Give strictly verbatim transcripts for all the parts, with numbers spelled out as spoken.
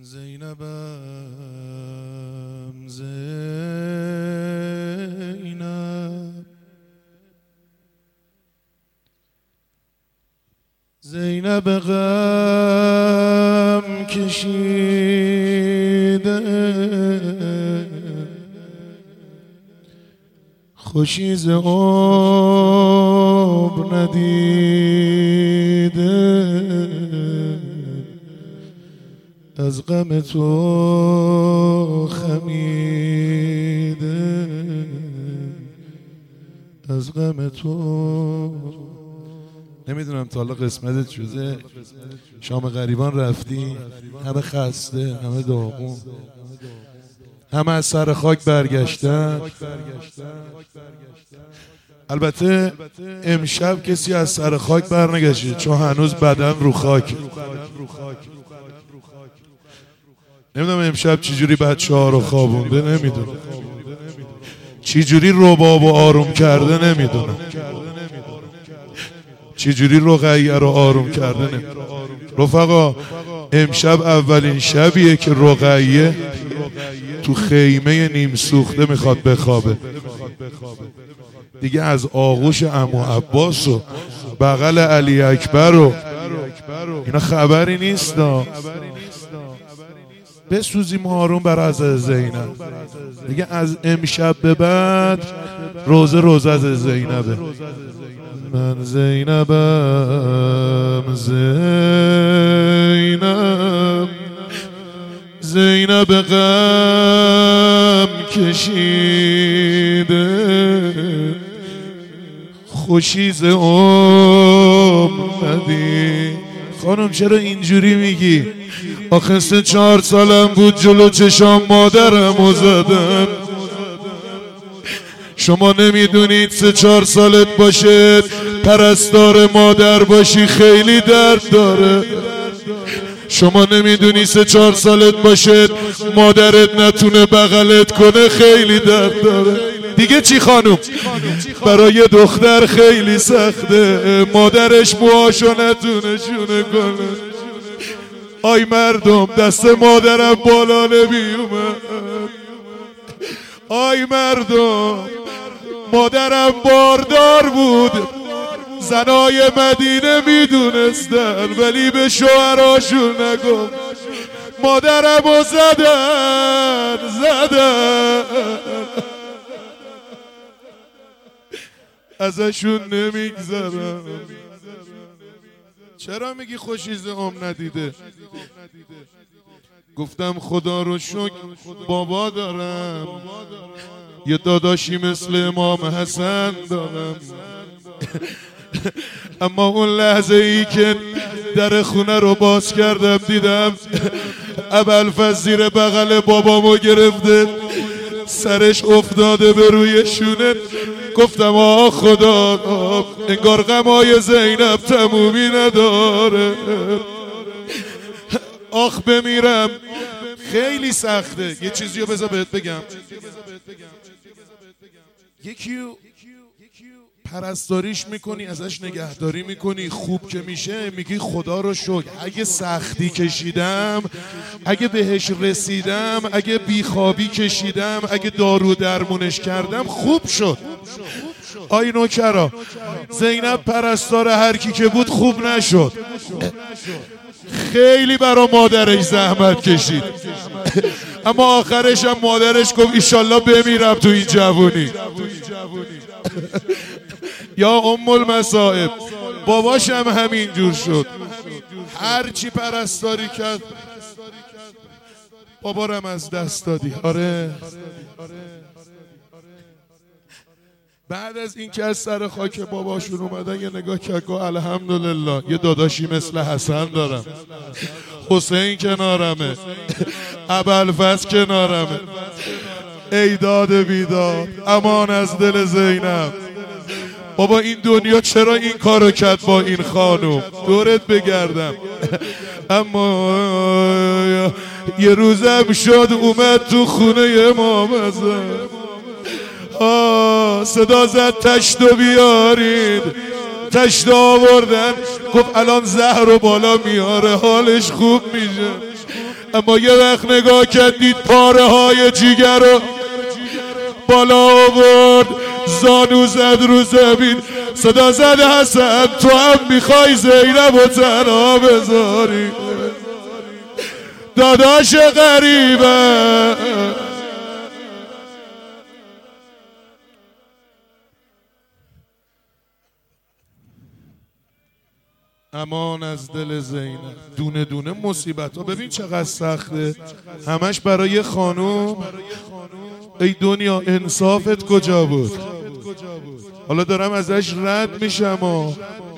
زینبم زینب زینب غم کشیده خوشی ز عمر ندیده از غم تو خمیده از غم تو. نمیدونم تا حالا قسمتت شده شام غریبان رفتی، همه خسته، همه داغون، همه از سر خاک برگشتن. البته امشب کسی از سر خاک برنگشته چون هنوز بدن رو خاک. نمیدونم امشب چجوری بچه ها رو خوابونده، نمیدونم چجوری رباب و آروم کرده، نمیدونم چجوری رقیه رو آروم کرده. نمیدونم رفقا امشب اولین شبیه که رقیه تو خیمه نیم سوخته میخواد بخوابه دیگه. از آغوش عمو عباس و بغل علی اکبر و اینا خبری نیست. بسوزیم هارون بر از زینب دیگه. از امشب به بعد روزه روزه از زینبه. من زینبم زینب زینب غم کشیده خوشی ز عمر ندید. خانم چرا اینجوری میگی؟ آخه سه چهار سالم بود جلو چشام مادرمو زدن. شما نمیدونید سه چهار سالت باشه پرستار مادر باشی خیلی درد داره. شما نمیدونی سه چهار سالت باشه مادرت نتونه بغلت کنه خیلی درد داره. دیگه چی خانوم؟ برای دختر خیلی سخته مادرش موهاشو نتونه شونه کنه. آی مردم دست مادرم بالا نمیومد. آی مردم مادرم باردار بود، زنای مدینه میدونستن ولی به شوهراشون نگفت. مادرمو زدن زدن ازشون نمیگذرم. چرا میگی خوشی ز عمر ندیده؟ گفتم خدا رو شکر بابا دارم، یه داداشی مثل امام حسن دارم. اما اون لحظه ای که در خونه رو باز کردم دیدم ابوالفضل زیر بغل بابامو گرفته سرش افتاده به روی شونه. گفتم آه خدا انگار غمای زینب تمومی نداره. آخ بمیرم خیلی سخته. یه چیزی رو بذار بهت بگم. یکی پرستاریش میکنی ازش نگهداری میکنی خوب که میشه میگی خدا رو شکر. اگه سختی کشیدم، اگه بهش رسیدم، اگه بیخوابی کشیدم، اگه دارو درمونش کردم خوب شد. آی نوکرا زینب پرستار هر کی که بود خوب نشد. خیلی برا مادرش زحمت کشید اما آخرش هم مادرش گفت ایشالله بمیرم تو این جوونی. یا ام المصائب باباش هم همین جور شد. هر چی پرستاری کرد بابارم از دست دادی. آره بعد از این که از سر خاک باباشون اومدن یه نگاه کرد گفت الحمدلله یه داداشی مثل حسن دارم، حسین کنارمه، ابوالفضل کنارمه. ای داد بیداد امان از دل زینب. بابا این دنیا چرا این کارو کرد با این خانوم؟ دورت بگردم. اما یه روزم شد اومد تو خونه امام حسن صدا زد تشتو بیارید. تشت آوردن گفت الان زهر و بالا میاره حالش خوب میشه. اما یه وقت نگاه کردید پاره های جیگر رو بالا آورد، زانو زد رو زمین، صدا زد حسن تو هم میخوای زینب و تنها بذاری؟ داداش غریبه امان از دل زینب. دونه دونه مصیبت ها ببین چقدر سخته، همش برای خانوم. ای دنیا انصافت کجا بود؟ حالا دارم ازش رد میشم.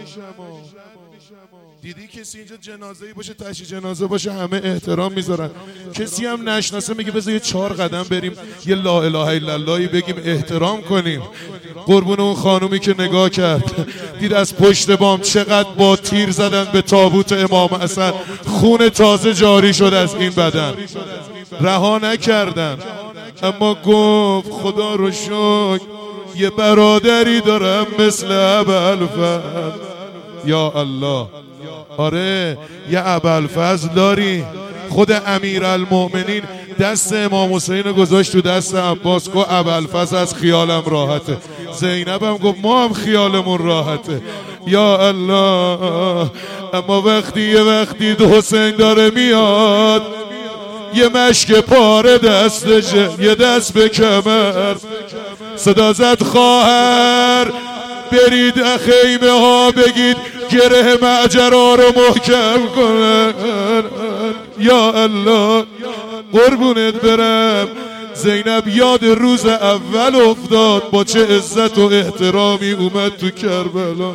دیدی کسی اینجا جنازه‌ای باشه، تشییع جنازه باشه، همه احترام میذارن. کسی هم نشناسه میگه بذار یه چهار قدم بریم یه لا اله الا اللهی بگیم احترام کنیم. قربون اون خانومی که نگاه کرد دید از پشت بام چقدر با تیر زدن به تابوت امام حسن، خون تازه جاری شد از این بدن، رها نکردن. اما گفت خدا رو شکر یه برادری دارم مثل ابوالفضل. یا الله، آره یه ابوالفضل داری. خود امیرالمؤمنین دست امام حسین گذاشت تو دست عباس، گفت ابوالفضل از خیالم راحته. زینب هم گفت ما هم خیالمون راحته. یا الله. اما وقتی یه وقتی حسین داره میاد، یه مشک پاره دستشه، یه دست به کمر، صدا زد خواهر برید خیمه ها بگید گره معجرا رو محکم کنن. یا الله قربونت برم. زینب یاد روز اول افتاد، با چه عزت و احترامی اومد تو کربلا.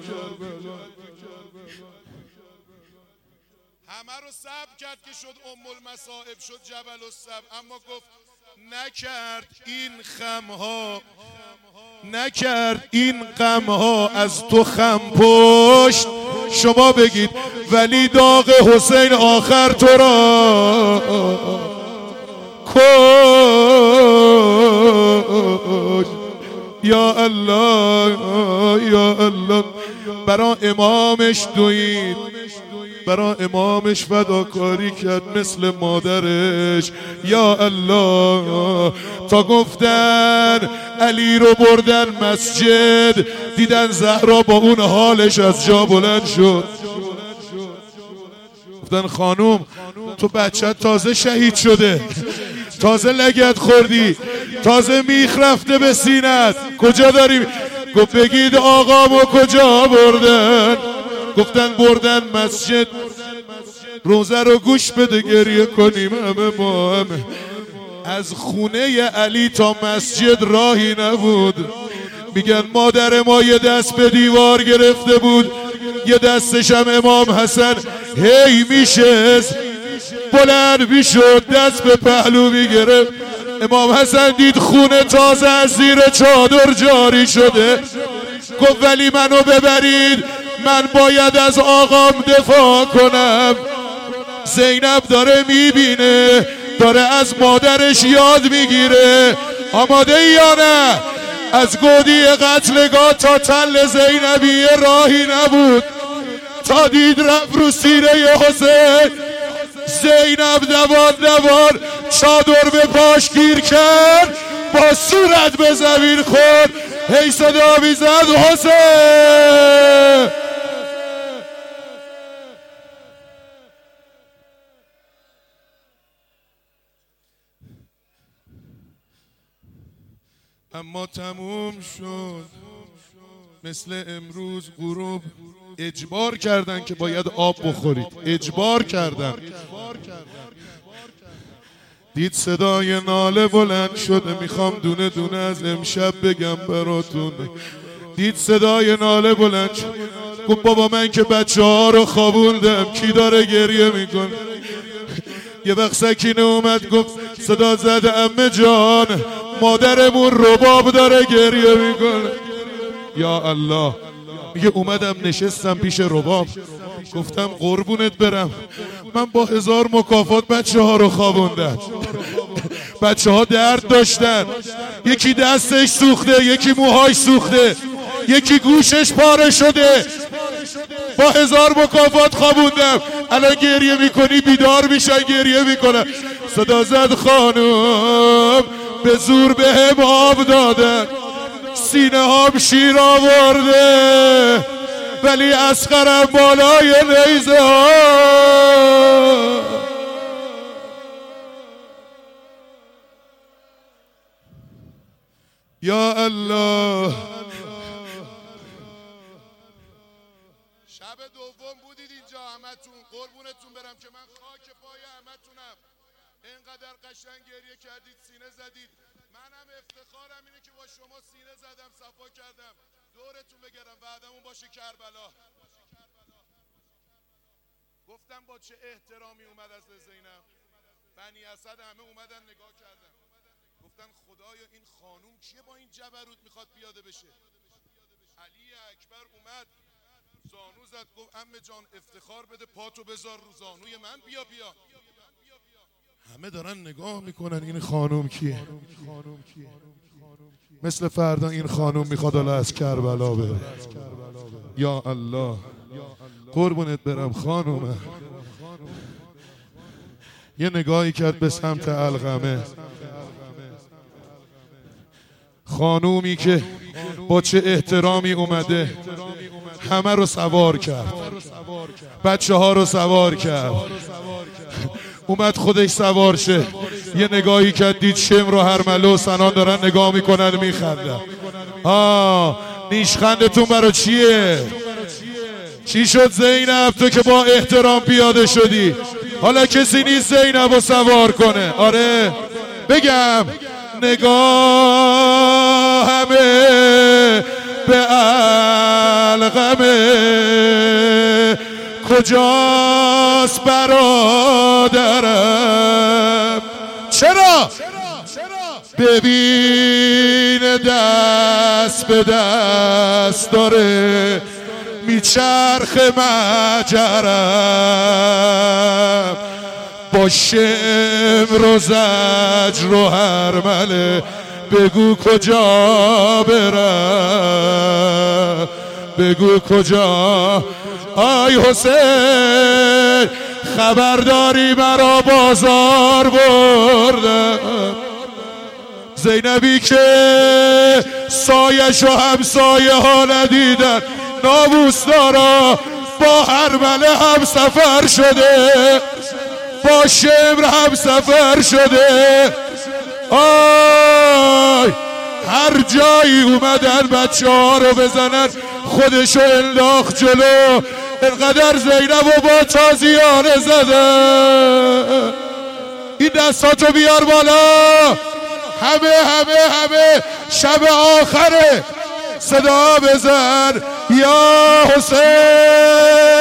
همه رو صبر کرد که شد ام المصائب، شد جبل الصبر، اما گفت نکرد این خمها، نکرد این غمها از تو خم پشت. شما بگید ولی داغ حسین آخر تو را کشت. یا الله یا الله. برا امامش دوید، برا امامش فداکاری کرد مثل مادرش. یا الله. تا گفتن علی رو بردن مسجد، دیدن زهرا با اون حالش از جا بلند شد. گفتن خانوم تو بچت تازه شهید شده، تازه لگد خوردی، تازه میخ رفته به سینت، کجا داری؟ گفت بگید آقامو کجا بردن؟ گفتن بردن مسجد. روزه رو گوش بده گریه کنیم همه ما همه. از خونه علی تا مسجد راهی نبود. میگن مادر ما یه دست به دیوار گرفته بود، یه دستش هم امام حسن هی میشه بلند میشد، دست به پهلو میگرفت. امام حسن دید خونه تازه از زیر چادر جاری شده. گفت ولی منو ببرید، من باید از آقام دفاع کنم. زینب داره میبینه، داره از مادرش یاد میگیره. آماده یا نه؟ از گودی قتلگاه تا تل زینبیه راهی نبود تا دید رفت رو سینه حسین. زینب دوان دوان چادر به پاش گیر کرد، با صورت به زمین خورد، هی صدا میزد حسین. اما تموم شد. مثل امروز غروب اجبار کردن که باید آب بخورید، اجبار کردن. دید صدای ناله بلند شده، میخوام دونه دونه از امشب بگم براتون. دید صدای ناله بلند شد، گفت بابا من که بچه ها رو خوابوندم، کی داره گریه میکن؟ یه وقت سکینه اومد گفت صدا زد عمه جان مادرمون رباب داره گریه میکنه. یا الله. میگه اومدم نشستم پیش رباب، گفتم قربونت برم، من با هزار مکافات بچه ها رو خوابوندم. بچه ها درد داشتن، یکی دستش سوخته، یکی موهاش سوخته، یکی گوشش پاره شده، با هزار مکافات خوابوندم. الان گریه میکنی بیدار میشن گریه میکنن. صدا زد خانم به زور به هم آب دادن، سینه هام شیر آورده ولی اصغرم بالای نیزه ها. یا الله. شب دوم بودید اینجا همتون، قربونتون برم که من خاک پای همتونم. اینقدر قشنگ گریه کردید، سینه زدید. منم افتخارم اینه که با شما سینه زدم، صفا کردم، دورتون بگردم. بعدمون باشه کربلا. گفتم با چه احترامی اومد از زینب. بنی اسد همه اومدن نگاه کردن، گفتن خدایا این خانوم کیه با این جبروت میخواد پیاده بشه. علی اکبر اومد زانو زد، گفت عمه جان افتخار بده، پاتو بذار رو زانوی من، بیا بیا. همه دارن نگاه میکنن این خانوم کیه. مثل فردا این خانوم میخواد حالا از کربلا بره. یا الله قربونت برم خانومه. یه نگاهی کرد به سمت علقمه، خانومی که با چه احترامی اومده همه رو سوار کرد، بچه ها رو سوار کرد، اومد خودش سوار شه. یه نگاهی کرد دید شمر و هرمله و سنان دارن نگاه میکنن میخندن. آه نیشخندتون برای چیه؟ چی شد زینب تو که با احترام پیاده شدی حالا کسی نیست زینب رو سوار کنه؟ آره بگم نگاه همه به علقمه، کجاست برادرم؟ چرا؟ ببین دست به دست داره میچرخ مجرم، با شمر و زجر و هرمله بگو کجا برم، بگو کجا. آی حسین خبرداری مرا بازار بردم، زینبی که سایش و همسایه ها ندیدن، ناموس دارا با هرمله هم سفر شده، با شمر هم سفر شده. آی هر جایی اومدن بچه ها رو بزنن خودشو انداخت جلو، اینقدر زینب و با تازیانه زده. این دستاتو بیار بالا، همه همه همه شب آخره صدا بزن یا حسین.